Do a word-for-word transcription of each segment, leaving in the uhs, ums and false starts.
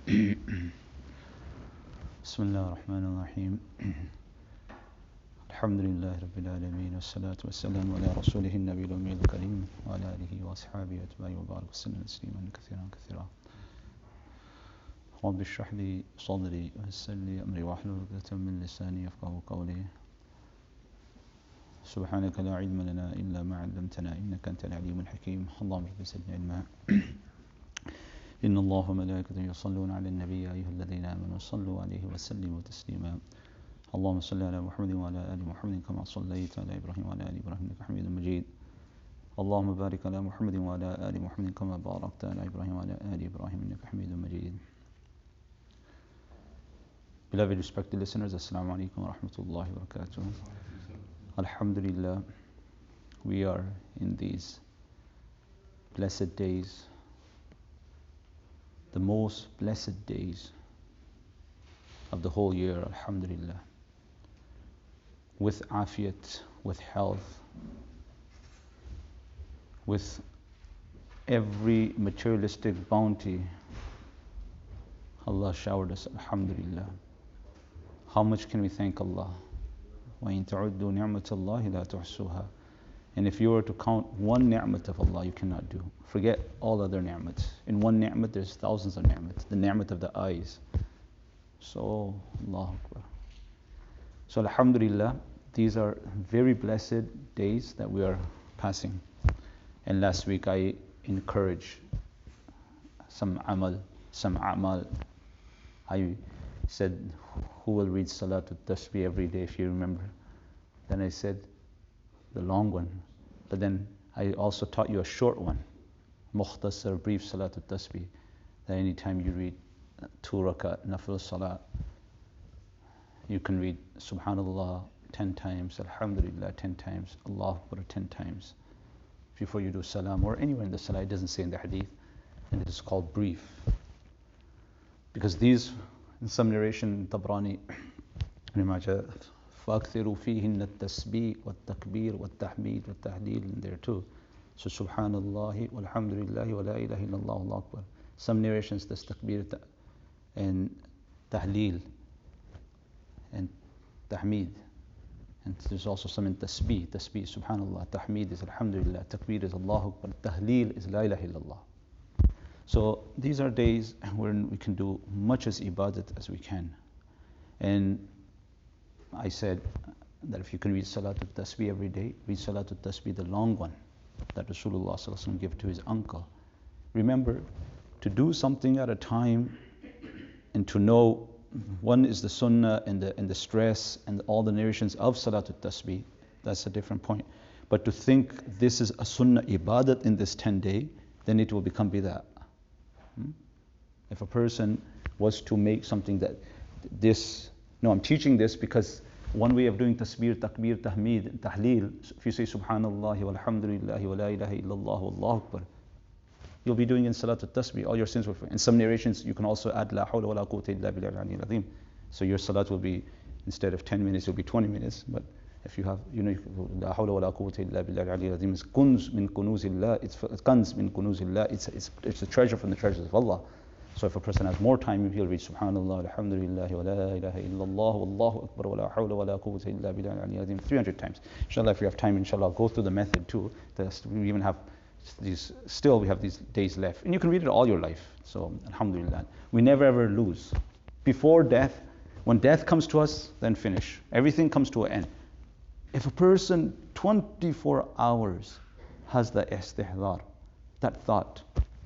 بسم الله الرحمن الرحيم الحمد لله رب العالمين والصلاة والسلام على رسوله النبي الأمي الكريم وعلى آله وأصحابه أتباعه وبارك وسلم تسليما كثيرا كثيرا رب اشرح لي صدري ويسر لي أمري واحلل عقدة من لساني يفقهوا قولي سبحانك لا علم لنا إلا ما علمتنا إنك أنت العليم الحكيم اللهم رب زدنا علما إن الله وملائكته يصلون على النبي يا أيها الذين آمنوا صلوا عليه وسلموا تسليما اللهم صل على محمد وعلى آل محمد كما صليت على إبراهيم وعلى آل إبراهيم إنك حميد مجيد اللهم بارك على محمد وعلى آل محمد كما باركت على إبراهيم وعلى آل إبراهيم إنك حميد مجيد. Beloved respected listeners, Assalamu alaikum wa rahmatullahi wa barakatuh. Alhamdulillah, we are in these blessed days, the most blessed days of the whole year, alhamdulillah, with afiyat, with health, with every materialistic bounty Allah showered us, alhamdulillah. How much can we thank Allah? وَإِن تَعُدُّوا نِعْمَةَ اللَّهِ لَا تُحْصُوهَا. And if you were to count one ni'mat of Allah, you cannot do. Forget all other ni'mats. In one ni'mat, there's thousands of ni'mats. The ni'mat of the eyes. So, Allahu Akbar. So, alhamdulillah, these are very blessed days that we are passing. And last week I encouraged some amal, some amal. I said, who will read Salatul Tasbih every day, if you remember? Then I said, the long one. But then I also taught you a short one, Mukhtasar, brief Salatul Tasbih, that anytime you read two rakat, nafil salat, you can read Subhanallah ten times, Alhamdulillah ten times, Allahu Akbar ten times, before you do salam, or anywhere in the salah. It doesn't say in the hadith, and it is called brief. Because these, in some narration, Tabrani, فَأَكْثِرُوا فِيهِنَّ التَّسْبِيحِ وَالتَّكْبِيرِ وَالتَّحْمِيدِ وَالتَّهْلِيلِ, in there too. So Subhanallah walhamdulillah wa la ilaha illallah Allahu Akbar. Some narrations there's takbir and tahleel and tahmeed. And there's also some in tasbih, tasbih, Subhanallah, tahmeed is alhamdulillah, takbir is Allahu Akbar, tahleel is la ilaha illallah. So these are days when we can do much as ibadat as we can. And I said that if you can read Salatul Tasbih every day, read Salatul Tasbih, the long one that Rasulullah sallallahu alaihi wasallam gave to his uncle. Remember, to do something at a time and to know one is the sunnah and the, and the stress and all the narrations of Salatul Tasbih, that's a different point. But to think this is a sunnah ibadat in this ten day, then it will become bidah. Hmm? If a person was to make something that this, no, I'm teaching this because one way of doing tasbih, takbir, tahmeed, and tahleel, if you say Subhanallah walhamdulillah wa la ilaha illallah wallahu Akbar, you'll be doing in Salatul Tasbih, all your sins will be. In some narrations, you can also add La hawla wa la quwwata illa billahi al-aliyyil azim. So your salat will be, instead of ten minutes, it'll be twenty minutes. But if you have, you know, La hawla wa la quwwata illa billahi al-aliyyil azim is kunz min kunuzillah, it's kanz min kunuzillah, it's, it's, it's a treasure from the treasures of Allah. So if a person has more time, he'll read Subhanallah, Alhamdulillah, wa la ilaha illallah, wallahu Akbar, wa la hawla wa la quwwata illa billahi al-aliyyil azim, three hundred times. Inshallah, if you have time, inshallah, I'll go through the method too. We even have these, still we have these days left. And you can read it all your life. So, alhamdulillah. We never ever lose. Before death, when death comes to us, then finish. Everything comes to an end. If a person twenty-four hours has the istihdar, that thought,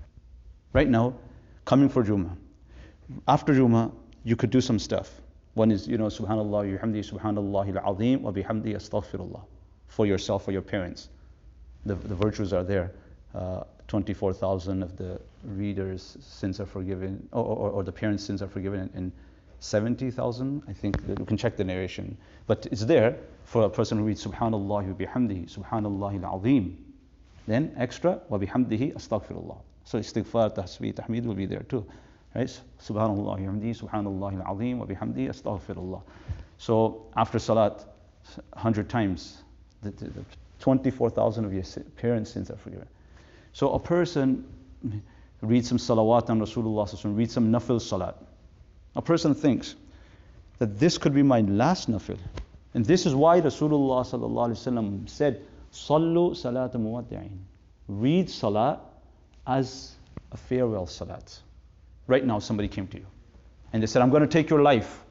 right now, coming for Jummah. After Jummah, you could do some stuff. One is, you know, Subhanallah, bihamdi, Subhanallah al-azim, wa bihamdi astaghfirullah. For yourself, for your parents. The, the virtues are there. Uh, twenty-four thousand of the readers' sins are forgiven, or, or, or the parents' sins are forgiven, and seventy thousand, I think, you can check the narration. But it's there for a person who reads Subhanallah wa bihamdihi, Subhanallah al-azim. Then extra, wa bihamdihi astaghfirullah. So istighfar, tasbih, tahmeed will be there too. Right? Subhanallah wa bihamdihi, Subhanallah al-azim, wa bihamdihi astaghfirullah. So after salat, one hundred times, the, the, the twenty-four thousand of your parents' sins are forgiven. So a person read some salawat on Rasulullah, read some nafil salat. A person thinks that this could be my last nafil. And this is why Rasulullah sallallahu alaihi wasallam said, Sallu salat muwaddi'in. Read salat as a farewell salat. Right now somebody came to you and they said, I'm going to take your life.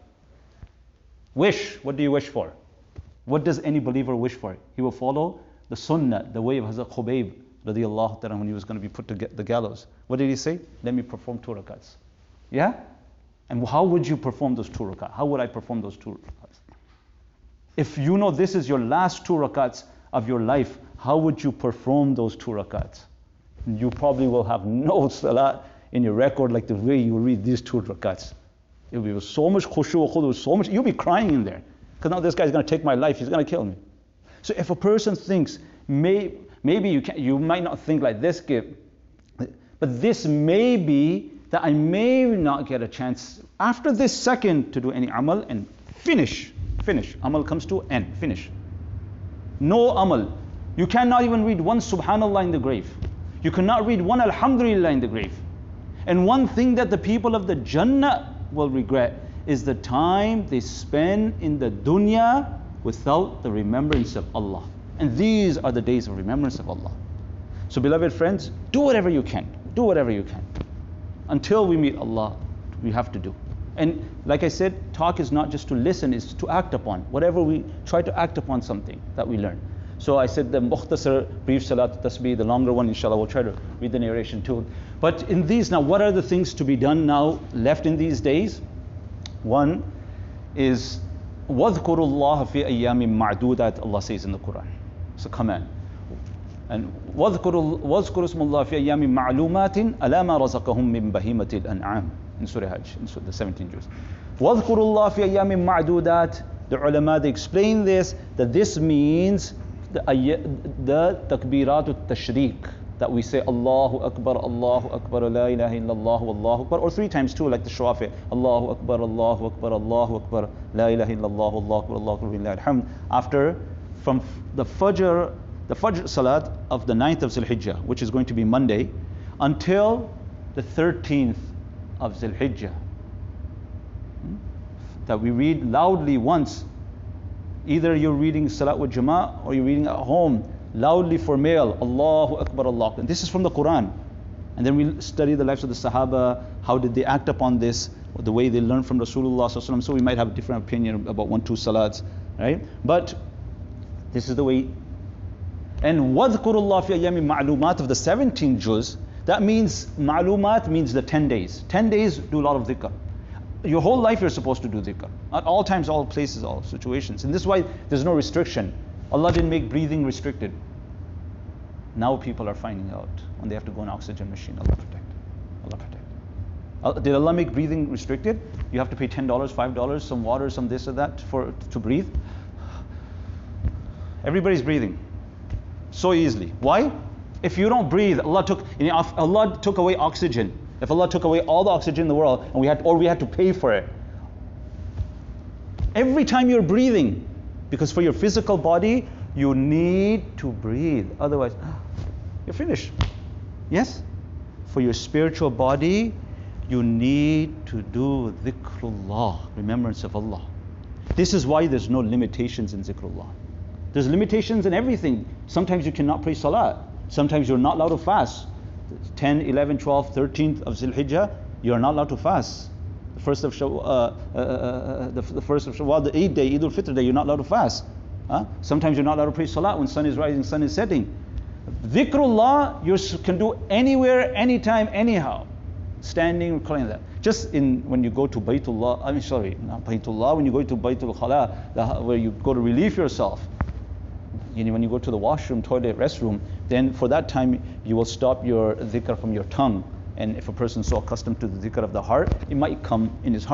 Wish. What do you wish for? What does any believer wish for? He will follow the sunnah, the way of Hazrat Khubayb radiallahu ta'ala when he was going to be put to the gallows. What did he say? Let me perform two rakats. Yeah? And how would you perform those two rakats? How would I perform those two rakats? If you know this is your last two rakats of your life, how would you perform those two rakats? You probably will have no salat in your record like the way you read these two rakats. It will be so much khushu', so much, you'll be crying in there. Because now this guy's going to take my life, he's going to kill me. So if a person thinks, may, maybe you, can, you might not think like this, but this may be that I may not get a chance after this second to do any amal and finish. Finish. Amal comes to end. Finish. No amal. You cannot even read one subhanallah in the grave. You cannot read one alhamdulillah in the grave. And one thing that the people of the Jannah will regret is the time they spend in the dunya without the remembrance of Allah. And these are the days of remembrance of Allah. So beloved friends, do whatever you can. Do whatever you can. Until we meet Allah, we have to do. And like I said, talk is not just to listen, it's to act upon. Whatever we try to act upon something that we learn. So I said the mukhtasar, brief salat tasbih, the longer one inshallah, we'll try to read the narration too. But in these now, what are the things to be done now left in these days? One is وَاذْكُرُوا اللَّهَ فِي أَيَّامٍ مَعْدُودَاتٍ, Allah says in the Quran. It's a command. And وَاذْكُرُوا اسْمَ اللَّهِ فِي أَيَّامٍ مَعْلُومَاتٍ أَلَا مَا رَزَقَهُم مِّن بَهِيمَةِ الْأَنْعَامِ in Surah Hajj, in the seventeen juz. وَاذْكُرُوا اللَّهَ فِي أَيَّامٍ مَعْدُودَاتٍ. The ulama, they explain this, that this means the, the takbiratul tashriq, that we say Allahu Akbar, Allahu Akbar, La ilaha illallah, Allahu Akbar, or three times too, like the Shafi, Allahu Akbar, Allahu Akbar, Allahu Akbar, La ilaha illallah, Allahu Akbar, Allahu Akbar, Lillahi alhamd. After, from the Fajr, the Fajr Salat of the ninth of Zul-Hijjah, which is going to be Monday, until the thirteenth of Zul-Hijjah. That we read loudly once. Either you're reading Salat with Jama'ah or you're reading at home, loudly for male, Allahu Akbar, Allah. And this is from the Quran. And then we study the lives of the Sahaba, how did they act upon this, or the way they learned from Rasulullah. So we might have a different opinion about one, two salats, right? But this is the way. And وَاذْكُرُوا اللَّهَ فِي أَيَّامٍ مَعْلُومَاتٍ of the seventeen juz, that means, ma'lumat means the ten days. ten days do a lot of dhikr. Your whole life you're supposed to do dhikr. At all times, all places, all situations. And this is why there's no restriction. Allah didn't make breathing restricted. Now people are finding out when they have to go on oxygen machine. Allah protect. Allah protect. Uh, did Allah make breathing restricted? You have to pay ten dollars, five dollars, some water, some this or that for to breathe. Everybody's breathing so easily. Why? If you don't breathe, Allah took you know, Allah took away oxygen. If Allah took away all the oxygen in the world, and we had, or we had to pay for it. Every time you're breathing, because for your physical body, you need to breathe. Otherwise, you're finished. Yes? For your spiritual body, you need to do dhikrullah, remembrance of Allah. This is why there's no limitations in dhikrullah. There's limitations in everything. Sometimes you cannot pray salat. Sometimes you're not allowed to fast. ten, eleven, twelve, thirteenth of Zul-Hijjah, you're not allowed to fast. The first of Shawwal, uh, uh, uh, the, the first of Shawwal, the eighth day, Eid al-Fitr day, you're not allowed to fast. Huh? Sometimes you're not allowed to pray salat when sun is rising, sun is setting. Dhikrullah, you can do anywhere, anytime, anyhow. Standing, recalling that. Just in when you go to Baytullah, I mean, sorry, not Baytullah, when you go to Baytul Khala, where you go to relieve yourself. You know, when you go to the washroom, toilet, restroom, then for that time you will stop your dhikr from your tongue. And if a person is so accustomed to the dhikr of the heart, it might come in his heart.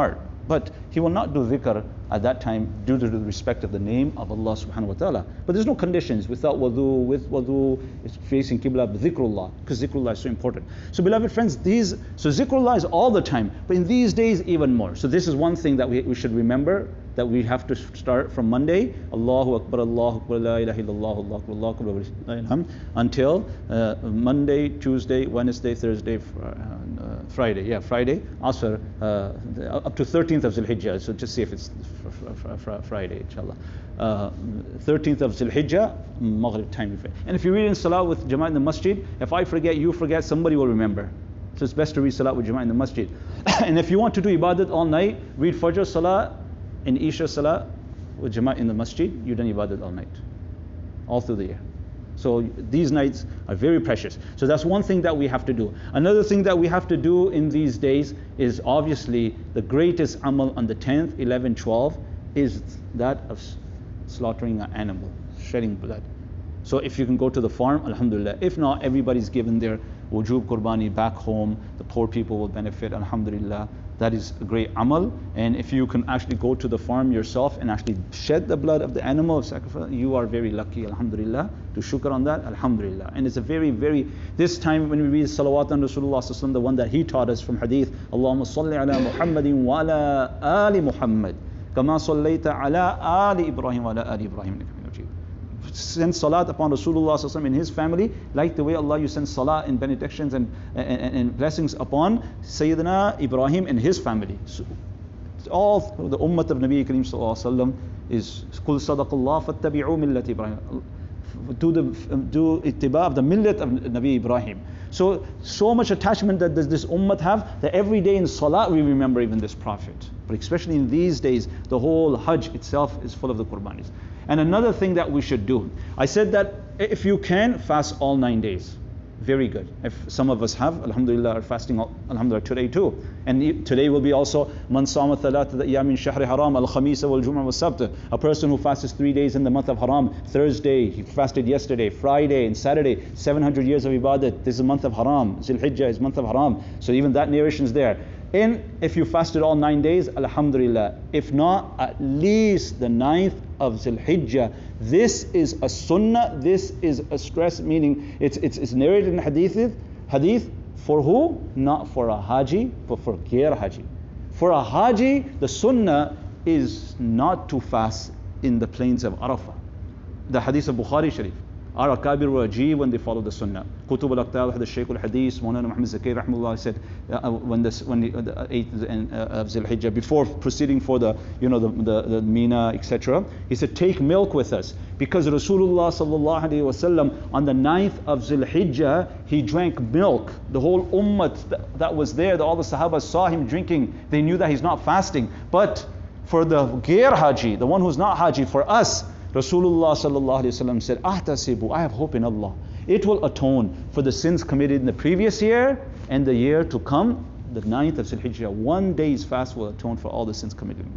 But he will not do dhikr at that time due to the respect of the name of Allah subhanahu wa ta'ala. But there's no conditions without wudu, with wudu, it's facing qibla, dhikrullah, because dhikrullah is so important. So beloved friends, these, so dhikrullah is all the time, but in these days even more. So this is one thing that we, we should remember, that we have to start from Monday, Allahu Akbar, Allahu Akbar, La ilaha illallah, Allahu Akbar, Allahu Akbar, until uh, Monday, Tuesday, Wednesday, Thursday, uh, uh, Friday, yeah, Friday, Asr, uh, up to thirteenth of Zul-Hijjah, so just see if it's fr- fr- fr- Friday, inshallah. Uh, thirteenth of Zul-Hijjah, Maghrib time. And if you read in Salah with Jama'at in the Masjid, if I forget, you forget, somebody will remember. So it's best to read Salah with Jama'at in the Masjid. And if you want to do ibadat all night, read Fajr Salah and Isha Salah with Jama'at in the Masjid, you've done ibadat all night, all through the year. So these nights are very precious. So that's one thing that we have to do. Another thing that we have to do in these days is obviously the greatest amal on the tenth, eleventh, twelfth is that of slaughtering an animal, shedding blood. So if you can go to the farm, alhamdulillah. If not, everybody's given their wujub qurbani back home. The poor people will benefit, alhamdulillah. That is a great amal. And if you can actually go to the farm yourself and actually shed the blood of the animal of sacrifice, you are very lucky, alhamdulillah. To shukr on that, alhamdulillah. And it's a very, very, this time when we read salawat on Rasulullah sallallahu alaihi wasallam, the one that he taught us from hadith, Allahumma salli ala Muhammadin wa ala ali Muhammad, kama sallayta ala ali Ibrahim wa ala ali Ibrahim. Send salat upon Rasulullah sallallahu alaihi wasallam and his family, like the way Allah you send salat and benedictions and, and, and blessings upon Sayyidina Ibrahim and his family. So, all the ummah of Nabi Kareem sallallahu alaihi wasallam is Qul sadaqallah fattabi'u millat Ibrahim. Do the do ittiba of the millat of Nabi Ibrahim. So so much attachment that does this ummah have that every day in salat we remember even this prophet. But especially in these days, the whole Hajj itself is full of the qurbanis. And another thing that we should do, I said that if you can, fast all nine days. Very good. If some of us have, alhamdulillah, are fasting, all, alhamdulillah, today too. And today will be also, man sama thalatha ayyamin shahri haram, al-khamisa wal-jum'a wal-sabt. A person who fasts three days in the month of haram, Thursday, he fasted yesterday, Friday and Saturday, seven hundred years of ibadat. This is a month of haram. Zul-Hijjah is month of haram. So even that narration is there. And if you fasted all nine days, alhamdulillah. If not, at least the ninth of Zul-Hijjah. This is a sunnah, this is a stress, meaning it's, it's, it's narrated in hadith, hadith for who? Not for a haji, but for ghair haji. For a haji, the sunnah is not to fast in the plains of Arafah. The hadith of Bukhari Sharif. Our Akabir were ajib when they followed the Sunnah. Qutub al-Aqtal had the Shaykh al-Hadith, Mawlana Muhammad Zakir rahimahullah said uh, when this when the, uh, the eighth of Zul-Hijjah, before proceeding for the you know the the, the Mina et cetera, he said take milk with us because Rasulullah sallallahu alaihi wasallam on the ninth of Zul-Hijjah he drank milk. The whole ummah that, that was there, the, all the Sahaba saw him drinking. They knew that he's not fasting. But for the ghair haji, the one who's not haji, for us, Rasulullah sallallahu alaihi wasallam said, "Ahtasibu, I have hope in Allah. It will atone for the sins committed in the previous year and the year to come, the ninth of Zul-Hijjah. One day's fast will atone for all the sins committed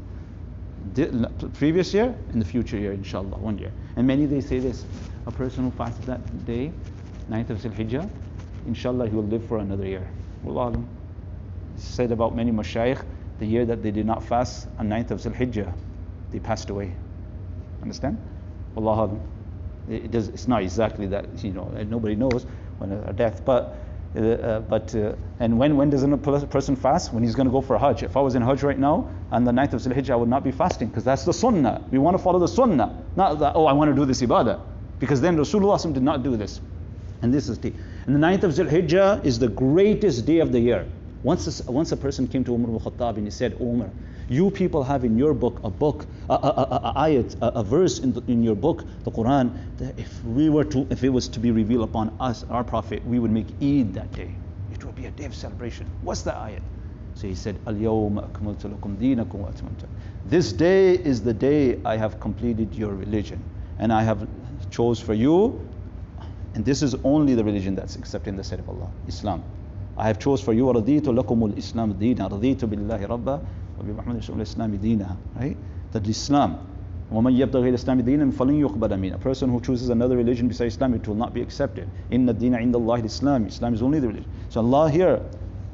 the previous year and the future year, inshallah, one year." And many they say this: a person who fasts that day, ninth of Zul-Hijjah, inshallah he will live for another year. Wallahu said about many mashayikh, the year that they did not fast on ninth of Zul-Hijjah, they passed away. Understand? Allah, it does, it's not exactly that, you know, nobody knows when a death, but uh, uh, but uh, and when when does a person fast? When he's going to go for a Hajj. If I was in Hajj right now on the ninth of Zul-Hijjah, I would not be fasting because that's the sunnah. We want to follow the sunnah, not that, oh, I want to do this ibadah, because then Rasulullah did not do this. And this is the and the ninth of Zul-Hijjah is the greatest day of the year. Once a, once a person came to Umar ibn Khattab and he said, Umar, you people have in your book a book, a, a, a, a ayat, a, a verse in, the, in your book, the Quran, that if we were to, if it was to be revealed upon us, our Prophet, we would make Eid that day. It would be a day of celebration. What's the ayat? So he said, Al-yawma akmaltu lakum deenakum wa atmamtu. This day is the day I have completed your religion, and I have chose for you, and this is only the religion that's accepted in the sight of Allah, Islam. I have chose for you, وَرَضِيتُ لَكُمُ الْإِسْلَامِ دِينًا رَضِيتُ بِاللَّهِ رَبًّا وَبِمُحَمَّدٍ رَسُولِ الْإِسْلَامِ دِينًا. Right? That Islam. وَمَنْ يَبْتَغِي الْإِسْلَامِ دِينًا فَلَنْ يُقْبَلَ مِنْهُ. A person who chooses another religion besides Islam, it will not be accepted. إِنَّ الدِّينَ عِنْدَ اللَّهِ الْإِسْلَامِ. Islam is only the religion. So Allah here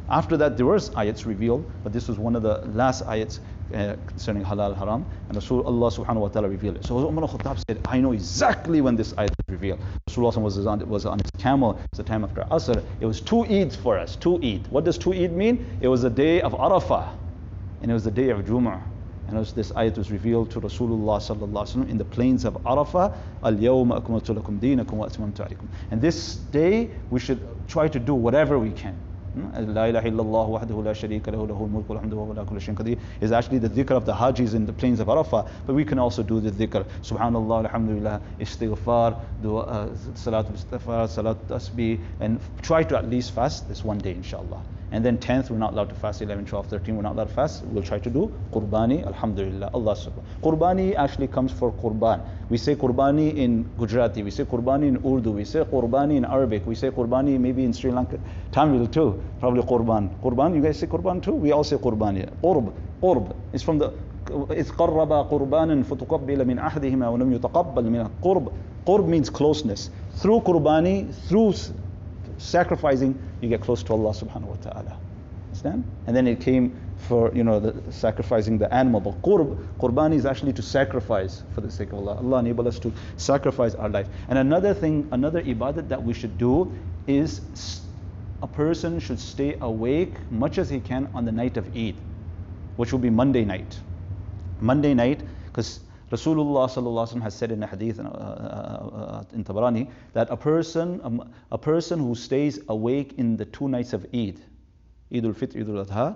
After that, there was ayats revealed, but this was one of the last ayats uh, concerning halal haram, and Rasulullah subhanahu wa ta'ala revealed it. So Umar al-Khattab said, I know exactly when this ayat was revealed. Rasulullah was on, was on his camel. It was the time after Asr. It was two Eids for us, two Eid. What does two Eid mean? It was the day of Arafah, and it was the day of Jumu'ah. And as this ayat was revealed to Rasulullah sallallahu alaihi wasallam in the plains of Arafah, Al-yawma akmaltu lakum deenakum wa atmamtu alaykum. And this day we should try to do whatever we can. La ilaha illallah wahdahu la sharika lahu lahul mulku wal hamdu wa huwa ala kulli shay'in qadir is actually the dhikr of the Hajis in the plains of Arafah, but we can also do the dhikr. Subhanallah, alhamdulillah, istighfar, dua, uh, salatul istighfar, salatul tasbih, and try to at least fast this one day, inshallah. And then tenth, we're not allowed to fast. eleven, twelve, thirteen, we're not allowed to fast. We'll try to do Qurbani, alhamdulillah, Allah subhanahu. Qurbani actually comes for Qurban. We say Qurbani in Gujarati, we say Qurbani in Urdu, we say Qurbani in Arabic, we say Qurbani maybe in Sri Lanka, Tamil too, probably Qurban. Qurban, you guys say Qurban too? We all say Qurbani. Qurb, Qurb. It's from the, إِذْ قَرَّبَا قُرْبَانًا فَتُقَبِّلَ مِنْ أَحْدِهِمَا وَلَمْ يُتَقَبَّلْ مِنْ Qurb. Qurb means closeness. Through Qurbani, through sacrificing, you get close to Allah subhanahu wa ta'ala. Understand? And then it came for, you know, the sacrificing the animal. But qurb, qurbani is actually to sacrifice for the sake of Allah. Allah enable us to sacrifice our life. And another thing, another ibadat that we should do is a person should stay awake much as he can on the night of Eid, which will be Monday night. Monday night, because Rasulullah sallallahu alaihi wasallam has said in a hadith uh, uh, uh, in Tabarani that a person, um, a person who stays awake in the two nights of Eid, Eid al-Fitr, Eid al-Adha,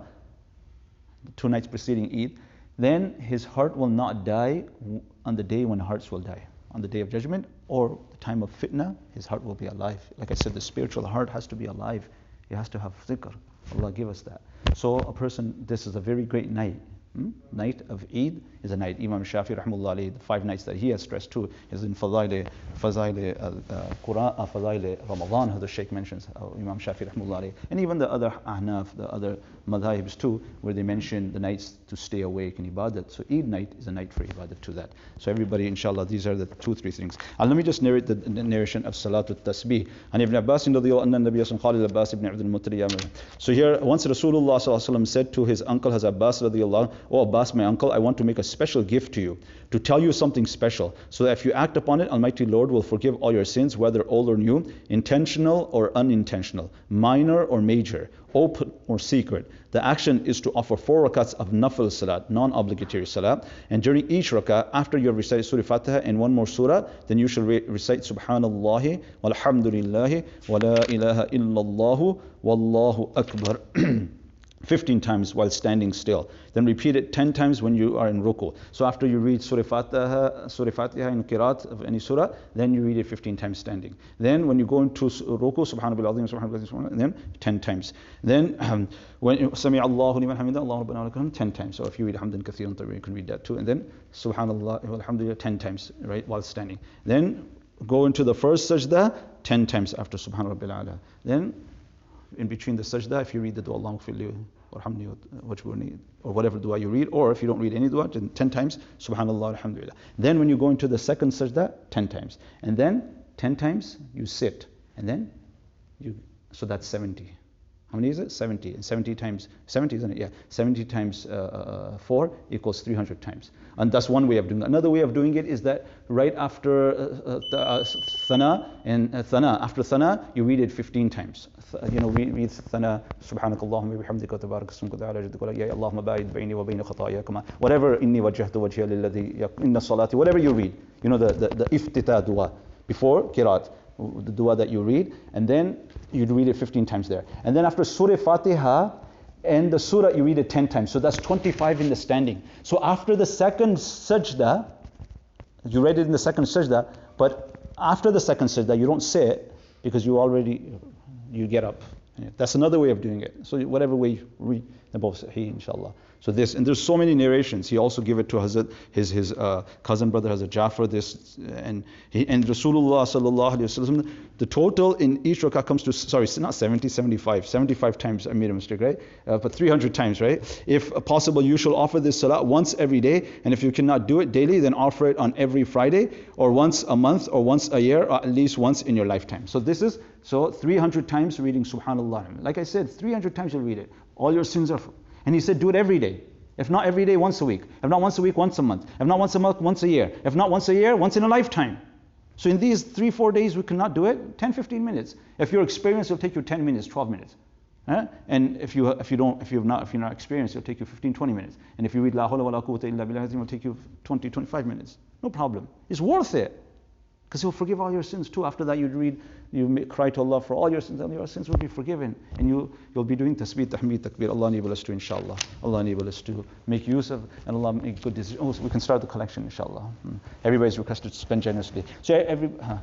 the two nights preceding Eid, then his heart will not die on the day when hearts will die, on the day of judgment, or the time of fitna, his heart will be alive. Like I said, the spiritual heart has to be alive. It has to have dhikr. Allah give us that. So a person, this is a very great night. Hmm? Night of Eid is a night. Imam Shafi rahimahullah alayhi, the five nights that he has stressed too is in Fadail Fadail Quran, uh, Fadail Ramadan, how the Shaykh mentions, uh, Imam Shafi rahimahullah alayhi, and even the other Ahnaf, the other madhahibs too, where they mention the nights to stay awake in ibadat. So Eid night is a night for ibadat to that. So everybody, inshallah, these are the two, three things. And let me just narrate the, the narration of Salatul Tasbih. And Ibn Abbas radiallahu anhu, Nabi Yasam Khalid Abbas ibn Abdul Muttalib. So here, once Rasulullah sallallahu alaihi wasallam said to his uncle Hazrat Abbas radiallahu anhu, "Oh Abbas, my uncle, I want to make a special gift to you, to tell you something special, so that if you act upon it, Almighty Lord will forgive all your sins, whether old or new, intentional or unintentional, minor or major, open or secret. The action is to offer four rakats of nafil salat, non-obligatory salat, and during each rakah, after you have recited Surah Fatiha and one more surah, then you shall re- recite Subhanallah, walhamdulillahi, wa la ilaha illallah, wallahu akbar. fifteen times while standing still. Then repeat it ten times when you are in ruku. So after you read Surah Fatiha, Surah Fatiha in Qiraat of any surah, then you read it fifteen times standing. Then when you go into ruku, Subhanallah, Subhanallah, and then ten times. Then um, when Sami Allahu liman hamida, Allahu rabbana lakam, ten times. So if you read Hamdan Kathiran Tawwab, you can read that too. And then Subhanallah, alhamdulillah, ten times, right, while standing. Then go into the first sajda, ten times after Subhanallah Rabbil A'la. Then in between the sajda, if you read the dua, Allahumma gfirli warhamni wajburni, or whatever dua you read, or if you don't read any dua, then ten times, Subhanallah, alhamdulillah. Then when you go into the second sajda, ten times. And then ten times you sit. And then you, so that's seventy. How many is it? seventy. And seventy times, seventy isn't it? Yeah. seventy times uh, four equals three hundred times. And that's one way of doing it. Another way of doing it is that right after uh, uh, thana, and uh, thana, after thana, you read it fifteen times. Th- you know, read, read thana, subhanakallahumma wa bihamdika tabarak ismuka ta'ala jadduka ya Allahumma ba'id bayni wa bayna khataya kama, whatever, inni wajjahtu wajhiya lilladhi inna salati, whatever you read. You know, the, the, the iftita dua before qiraat, the dua that you read, and then you'd read it fifteen times there. And then after Surah Fatiha and the surah, you read it ten times. So that's twenty-five in the standing. So after the second sajda, you read it in the second sajda, but after the second sajda, you don't say it because you already, you get up. That's another way of doing it. So whatever way you read, They're both sahih, inshallah. So this, and there's so many narrations. He also gave it to Hazrat, his his uh, cousin brother Hazrat Jafar. This and he, and Rasulullah sallallahu alaihi wasallam. The total in each rak'ah comes to, sorry, not seventy, seventy-five, seventy-five times. I made a mistake, right? Uh, but three hundred times, right? If possible, you shall offer this salah once every day, and if you cannot do it daily, then offer it on every Friday, or once a month, or once a year, or at least once in your lifetime. So this is so three hundred times reading Subhanallah. Like I said, three hundred times you'll read it. All your sins are. And he said, do it every day. If not every day, once a week. If not once a week, once a month. If not once a month, once a year. If not once a year, once in a lifetime. So in these three, four days, we cannot do it. ten, fifteen minutes. If you're experienced, it'll take you ten minutes, twelve minutes. Huh? And if you if you don't if you're not if you're not experienced, it'll take you fifteen, twenty minutes. And if you read La hawla wa la quwwata illa billah, it'll take you twenty, twenty-five minutes. No problem. It's worth it. Because He'll forgive all your sins too. After that, you'd read, you may cry to Allah for all your sins, and your sins will be forgiven. And you, you'll be doing tasbih, tahmeed, takbir. Allah enable us to, inshallah. Allah enable us to make use of, and Allah make good decisions. Oh, so we can start the collection, inshallah. Hmm. Everybody's requested to spend generously. So every, huh,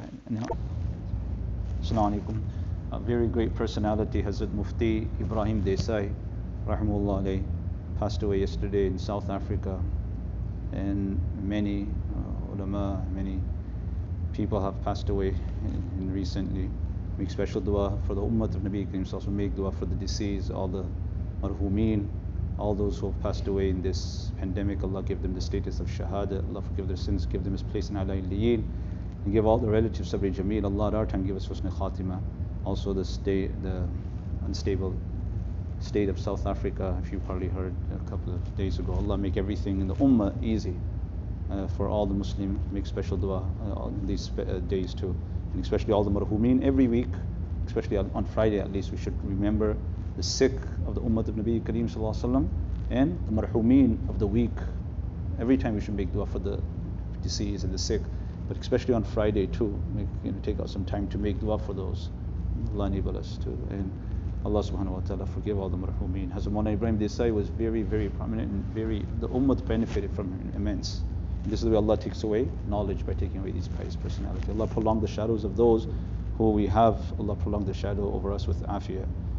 Assalamu alaikum. A very great personality, Hazrat Mufti Ibrahim Desai, rahimahullah alayhi, passed away yesterday in South Africa. And many uh, ulama, many people have passed away in, in recently. Make special dua for the ummah of Nabi Kareem, also make dua for the deceased, all the marhumeen, all those who have passed away in this pandemic. Allah give them the status of shahada. Allah forgive their sins, give them His place in Alayliyin, and give all the relatives sabri jameel. Allah at our time give us husn khatima. Also the state, the unstable state of South Africa, if you've probably heard a couple of days ago. Allah make everything in the ummah easy. Uh, for all the Muslims, make special dua uh, on these spe- uh, days too, and especially all the marhumeen. Every week, especially on, on Friday at least, we should remember the sick of the ummah of Nabi Kareem sallallahu alaihi wasallam and the marhumeen of the week. Every time we should make dua for the deceased and the sick, but especially on Friday too. Make, you know, take out some time to make dua for those. Allah enable us to, and Allah subhanahu wa ta'ala forgive all the marhumeen. Hazrat Maulana Ibrahim Desai was very, very prominent and very, the ummah benefited from him immense. This is the way Allah takes away knowledge, by taking away these pious personalities. Allah prolong the shadows of those who we have. Allah prolong the shadow over us with afiyah.